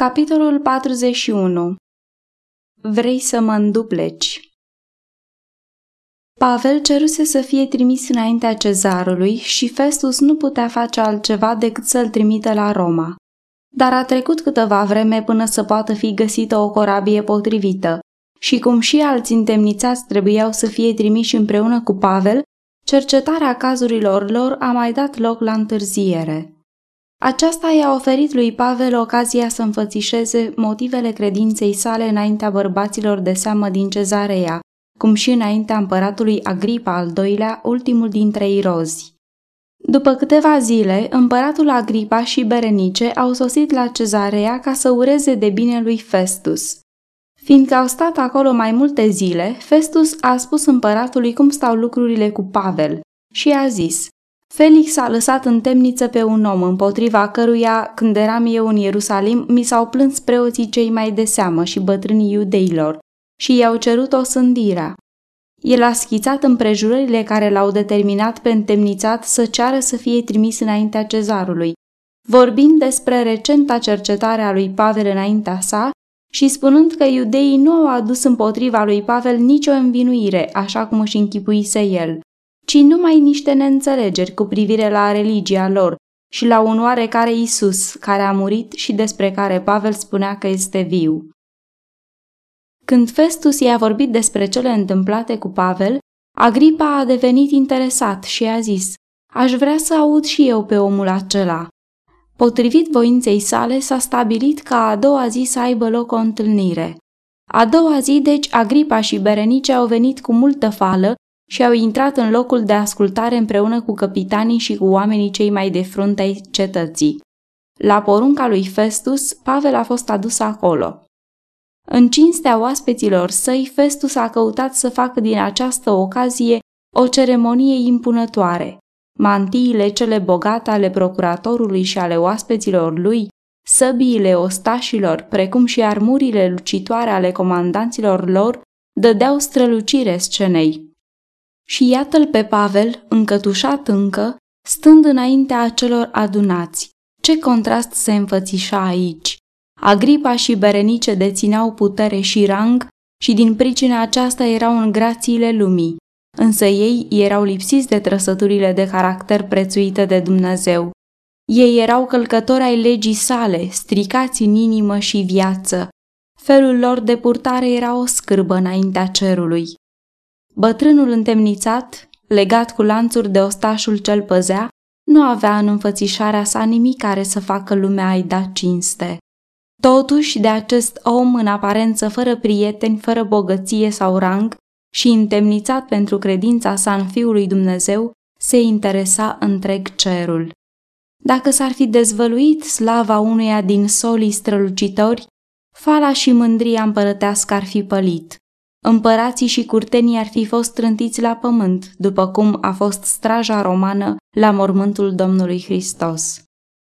Capitolul 41. Vrei să mă îndupleci? Pavel ceruse să fie trimis înaintea cezarului și Festus nu putea face altceva decât să-l trimită la Roma. Dar a trecut câteva vreme până să poată fi găsită o corabie potrivită și cum și alți întemnițați trebuiau să fie trimiși împreună cu Pavel, cercetarea cazurilor lor a mai dat loc la întârziere. Aceasta i-a oferit lui Pavel ocazia să înfățișeze motivele credinței sale înaintea bărbaților de seamă din Cezarea, cum și înaintea împăratului Agripa al II-lea, ultimul dintre irozi. După câteva zile, împăratul Agripa și Berenice au sosit la Cezarea ca să ureze de bine lui Festus. Fiindcă au stat acolo mai multe zile, Festus a spus împăratului cum stau lucrurile cu Pavel și a zis: Felix a lăsat în temniță pe un om împotriva căruia, când eram eu în Ierusalim, mi s-au plâns preoții cei mai de seamă și bătrânii iudeilor și i-au cerut osândirea. El a schițat împrejurările care l-au determinat pe întemnițat să ceară să fie trimis înaintea cezarului, vorbind despre recenta cercetare a lui Pavel înaintea sa și spunând că iudeii nu au adus împotriva lui Pavel nicio învinuire, așa cum își închipuise el, ci numai niște neînțelegeri cu privire la religia lor și la un oarecare Iisus, care a murit și despre care Pavel spunea că este viu. Când Festus i-a vorbit despre cele întâmplate cu Pavel, Agripa a devenit interesat și a zis: Aș vrea să aud și eu pe omul acela. Potrivit voinței sale, s-a stabilit ca a doua zi să aibă loc o întâlnire. A doua zi, deci, Agripa și Berenice au venit cu multă fală și au intrat în locul de ascultare împreună cu căpitanii și cu oamenii cei mai de frunte ai cetății. La porunca lui Festus, Pavel a fost adus acolo. În cinstea oaspeților săi, Festus a căutat să facă din această ocazie o ceremonie impunătoare. Mantiile cele bogate ale procuratorului și ale oaspeților lui, săbiile ostașilor, precum și armurile lucitoare ale comandanților lor, dădeau strălucire scenei. Și iată-l pe Pavel, încătușat încă, stând înaintea acelor adunați. Ce contrast se înfățișa aici! Agripa și Berenice dețineau putere și rang și din pricina aceasta erau în grațiile lumii, însă ei erau lipsiți de trăsăturile de caracter prețuite de Dumnezeu. Ei erau călcători ai legii sale, stricați în inimă și viață. Felul lor de purtare era o scârbă înaintea cerului. Bătrânul întemnițat, legat cu lanțuri de ostașul ce-l păzea, nu avea în înfățișarea sa nimic care să facă lumea a-i da cinste. Totuși, de acest om în aparență fără prieteni, fără bogăție sau rang și întemnițat pentru credința sa în Fiul lui Dumnezeu, se interesa întreg cerul. Dacă s-ar fi dezvăluit slava unuia din solii strălucitori, fala și mândria împărătească ar fi pălit. Împărații și curtenii ar fi fost trântiți la pământ, după cum a fost straja romană la mormântul Domnului Hristos.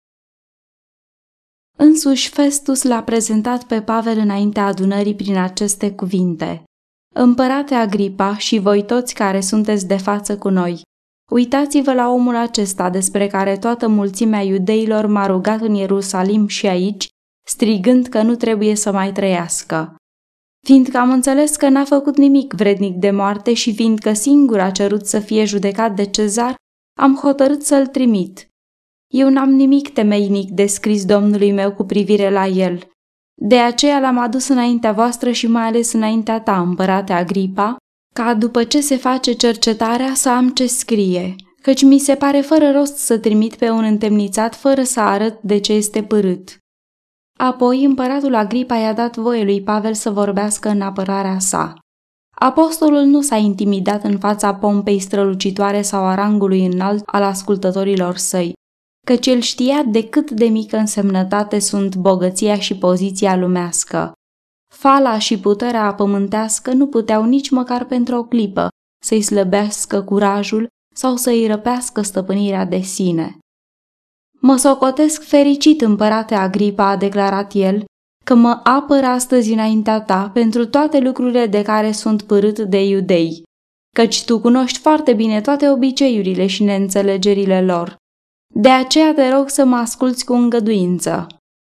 Însuși Festus l-a prezentat pe Pavel înaintea adunării prin aceste cuvinte: Împărate Agripa și voi toți care sunteți de față cu noi, uitați-vă la omul acesta despre care toată mulțimea iudeilor m-a rugat în Ierusalim și aici, strigând că nu trebuie să mai trăiască. Fiindcă am înțeles că n-a făcut nimic vrednic de moarte și fiindcă singur a cerut să fie judecat de Cezar, am hotărât să-l trimit. Eu n-am nimic temeinic de scris Domnului meu cu privire la el. De aceea l-am adus înaintea voastră și mai ales înaintea ta, împărate Agripa, ca după ce se face cercetarea să am ce scrie, căci mi se pare fără rost să trimit pe un întemnițat fără să arăt de ce este pârât. Apoi împăratul Agripa i-a dat voie lui Pavel să vorbească în apărarea sa. Apostolul nu s-a intimidat în fața pompei strălucitoare sau a rangului înalt al ascultătorilor săi, căci el știa de cât de mică însemnătate sunt bogăția și poziția lumească. Fala și puterea pământească nu puteau nici măcar pentru o clipă să-i slăbească curajul sau să-i răpească stăpânirea de sine. Mă socotesc fericit, împărate Agripa, a declarat el, că mă apăr astăzi înaintea ta pentru toate lucrurile de care sunt pârât de iudei, căci tu cunoști foarte bine toate obiceiurile și neînțelegerile lor. De aceea te rog să mă asculți cu îngăduință.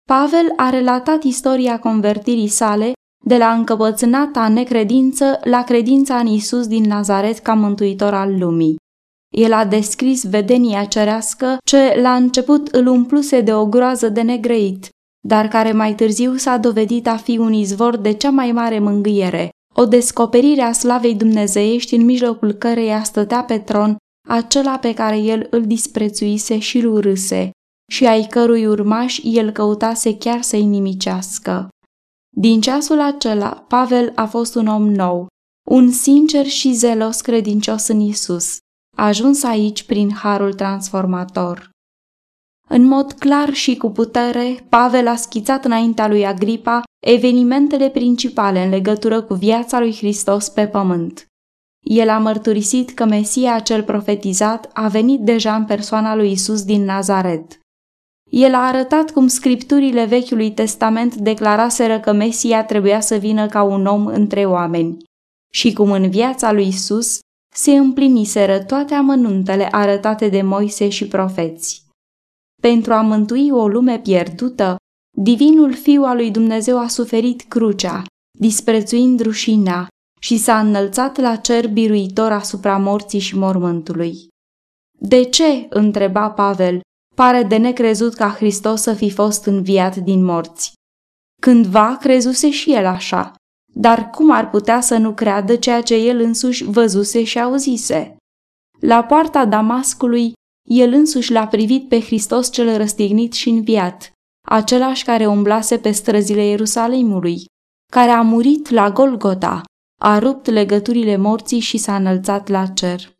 Pavel a relatat istoria convertirii sale de la încăpățânata necredință la credința în Iisus din Nazaret ca mântuitor al lumii. El a descris vedenia cerească ce la început îl umpluse de o groază de negrăit, dar care mai târziu s-a dovedit a fi un izvor de cea mai mare mângâiere, o descoperire a slavei dumnezeiești în mijlocul căreia stătea pe tron acela pe care el îl disprețuise și îl urâse și ai cărui urmași el căutase chiar să-i nimicească. Din ceasul acela, Pavel a fost un om nou, un sincer și zelos credincios în Iisus, ajuns aici prin harul transformator. În mod clar și cu putere, Pavel a schițat înaintea lui Agripa evenimentele principale în legătură cu viața lui Hristos pe pământ. El a mărturisit că Mesia cel profetizat a venit deja în persoana lui Iisus din Nazaret. El a arătat cum scripturile Vechiului Testament declaraseră că Mesia trebuia să vină ca un om între oameni și cum în viața lui Iisus se împliniseră toate amănuntele arătate de Moise și profeți. Pentru a mântui o lume pierdută, divinul Fiu al lui Dumnezeu a suferit crucea, disprețuind rușinea, și s-a înălțat la cer biruitor asupra morții și mormântului. De ce, întreba Pavel, pare de necrezut ca Hristos să fi fost înviat din morți? Cândva crezuse și el așa, dar cum ar putea să nu creadă ceea ce el însuși văzuse și auzise? La poarta Damascului, el însuși l-a privit pe Hristos cel răstignit și înviat, același care umblase pe străzile Ierusalimului, care a murit la Golgota, a rupt legăturile morții și s-a înălțat la cer.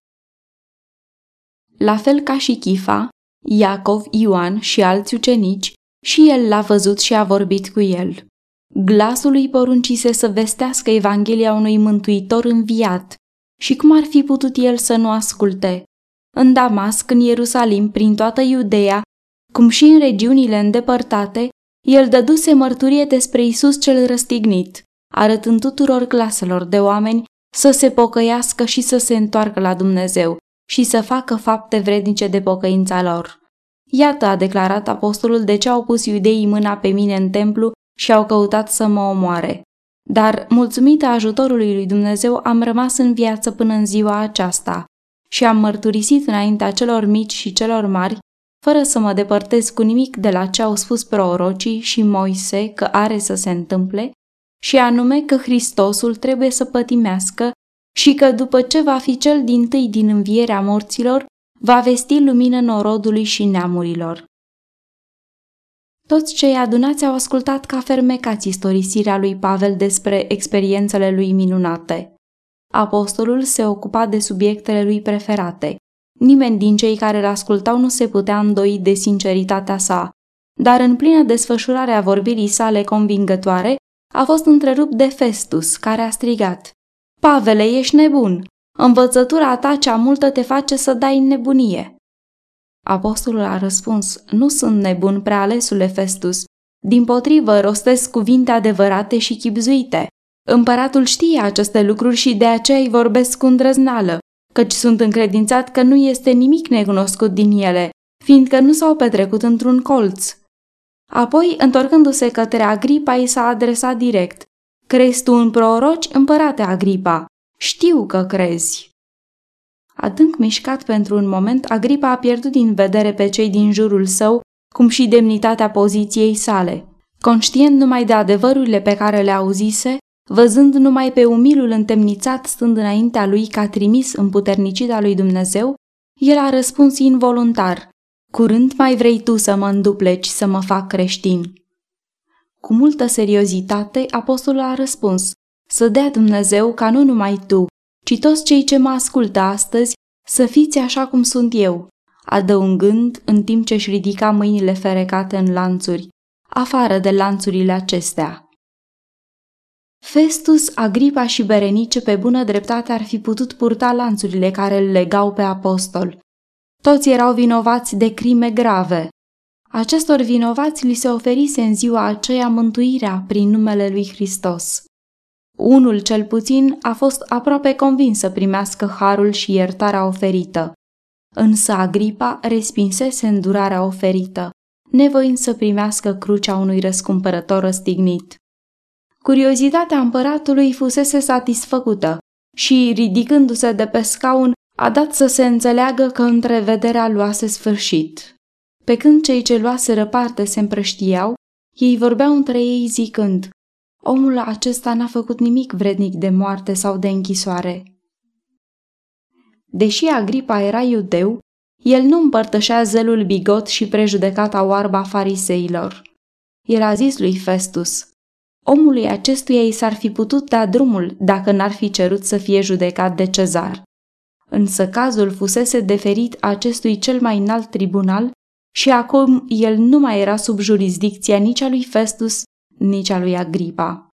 La fel ca și Chifa, Iacov, Ioan și alți ucenici, și el l-a văzut și a vorbit cu el. Glasul îi poruncise să vestească Evanghelia unui mântuitor înviat și cum ar fi putut el să nu asculte? În Damasc, în Ierusalim, prin toată Iudeea, cum și în regiunile îndepărtate, el dăduse mărturie despre Iisus cel răstignit, arătând tuturor claselor de oameni să se pocăiască și să se întoarcă la Dumnezeu și să facă fapte vrednice de pocăința lor. Iată, a declarat apostolul, de ce au pus iudeii mâna pe mine în templu și au căutat să mă omoare. Dar, mulțumită ajutorului lui Dumnezeu, am rămas în viață până în ziua aceasta și am mărturisit înaintea celor mici și celor mari, fără să mă depărtez cu nimic de la ce au spus prorocii și Moise că are să se întâmple, și anume că Hristosul trebuie să pătimească și că după ce va fi cel dintâi din învierea morților, va vesti lumină norodului și neamurilor. Toți cei adunați au ascultat ca fermecați istorisirea lui Pavel despre experiențele lui minunate. Apostolul se ocupa de subiectele lui preferate. Nimeni din cei care îl ascultau nu se putea îndoi de sinceritatea sa, dar în plină desfășurare a vorbirii sale convingătoare, a fost întrerupt de Festus, care a strigat: „Pavele, ești nebun! Învățătura ta cea multă te face să dai în nebunie!” Apostolul a răspuns: „Nu sunt nebun, prealesule Festus. Dimpotrivă, rostesc cuvinte adevărate și chibzuite. Împăratul știe aceste lucruri și de aceea îi vorbesc cu îndrăznală, căci sunt încredințat că nu este nimic necunoscut din ele, fiindcă nu s-au petrecut într-un colț.” Apoi, întorcându-se către Agripa, i s-a adresat direct: „Crezi tu în proroci, împărate Agripa? Știu că crezi.” Adânc mișcat pentru un moment, Agripa a pierdut din vedere pe cei din jurul său, cum și demnitatea poziției sale. Conștient numai de adevărurile pe care le auzise, văzând numai pe umilul întemnițat stând înaintea lui ca trimis împuternicit al lui Dumnezeu, el a răspuns involuntar: „Curând mai vrei tu să mă îndupleci, să mă fac creștin?” Cu multă seriozitate, apostolul a răspuns: „Să dea Dumnezeu ca nu numai tu, ci toți cei ce mă ascultă astăzi să fiți așa cum sunt eu”, adăugând, în timp ce își ridica mâinile ferecate în lanțuri: „Afară de lanțurile acestea.” Festus, Agripa și Berenice pe bună dreptate ar fi putut purta lanțurile care îl legau pe apostol. Toți erau vinovați de crime grave. Acestor vinovați li se oferise în ziua aceea mântuirea prin numele lui Hristos. Unul cel puțin a fost aproape convins să primească harul și iertarea oferită. Însă Agripa respinsese îndurarea oferită, nevoind să primească crucea unui răscumpărător răstignit. Curiozitatea împăratului fusese satisfăcută și, ridicându-se de pe scaun, a dat să se înțeleagă că întrevederea luase sfârșit. Pe când cei ce luaseră parte se împrăștiau, ei vorbeau între ei zicând: omul acesta n-a făcut nimic vrednic de moarte sau de închisoare. Deși Agripa era iudeu, el nu împărtășea zelul bigot și prejudecata oarbă a fariseilor. El a zis lui Festus: omului acestuia i s-ar fi putut da drumul dacă n-ar fi cerut să fie judecat de Cezar. Însă cazul fusese deferit acestui cel mai înalt tribunal și acum el nu mai era sub jurisdicția nici a lui Festus, nici a lui Agripa.